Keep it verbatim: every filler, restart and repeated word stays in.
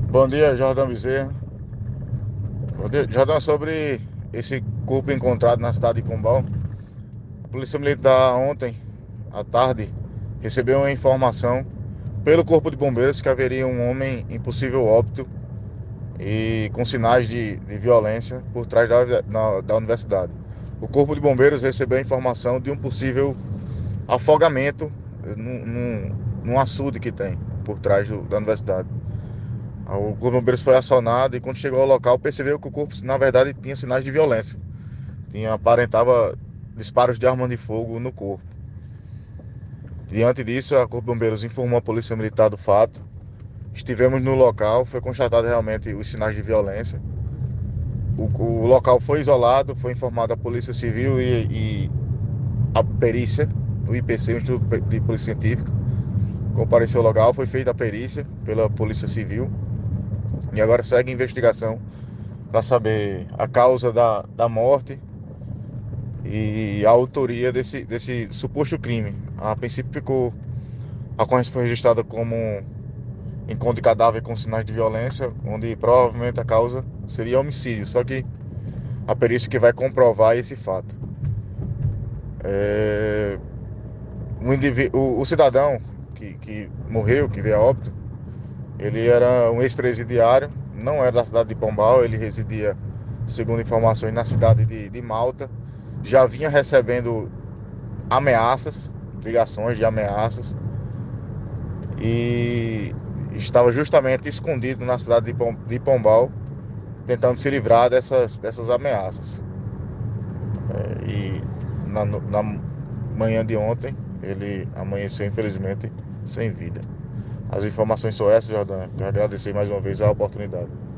Bom dia, Jordão Bezerra. Bom dia, Jordão, sobre esse corpo encontrado na cidade de Pombal. A Polícia Militar ontem, à tarde, recebeu uma informação pelo Corpo de Bombeiros que haveria um homem em possível óbito e com sinais de, de violência por trás da, na- da universidade. O Corpo de Bombeiros recebeu a informação de um possível afogamento num, num, num açude que tem por trás do- da universidade. O Corpo de Bombeiros foi acionado e quando chegou ao local percebeu que o corpo, na verdade, tinha sinais de violência. Tinha, aparentava disparos de arma de fogo no corpo. Diante disso, a Corpo de Bombeiros informou a Polícia Militar do fato. Estivemos no local, foi constatado realmente os sinais de violência. O, o local foi isolado, foi informado à Polícia Civil e, e a perícia, o I P C, o Instituto de Polícia Científica, compareceu ao local, foi feita a perícia pela Polícia Civil e agora segue a investigação para saber a causa da, da morte e a autoria desse, desse suposto crime. A princípio ficou, a ocorrência foi registrada como encontro de cadáver com sinais de violência, onde provavelmente a causa seria homicídio, só que a perícia que vai comprovar esse fato. É, o, indiví- o, o cidadão que, que morreu, que veio a óbito, ele era um ex-presidiário, não era da cidade de Pombal, ele residia, segundo informações, na cidade de, de Malta, já vinha recebendo ameaças, ligações de ameaças, e estava justamente escondido na cidade de Pombal, tentando se livrar dessas, dessas ameaças. E na, na manhã de ontem, ele amanheceu, infelizmente, sem vida. As informações são essas, Jordão. Quero agradecer mais uma vez a oportunidade.